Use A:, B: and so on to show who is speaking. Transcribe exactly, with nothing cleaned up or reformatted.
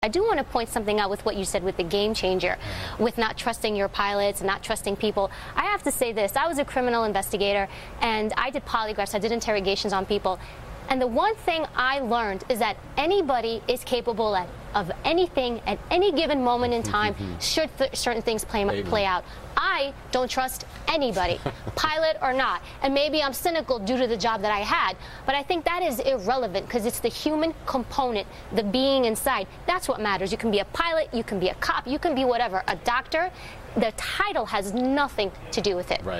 A: I do want to point something out with what you said with the game changer, with not trusting your pilots, not trusting people. I have to say this. I was a criminal investigator, and I did polygraphs. I did interrogations on people. And the one thing I learned is that anybody is capable at, of anything at any given moment in time should th certain things play, play out. I don't trust anybody, pilot or not. And maybe I'm cynical due to the job that I had, but I think that is irrelevant because it's the human component, the being inside. That's what matters. You can be a pilot, you can be a cop, you can be whatever, a doctor. The title has nothing to do with it.
B: Right.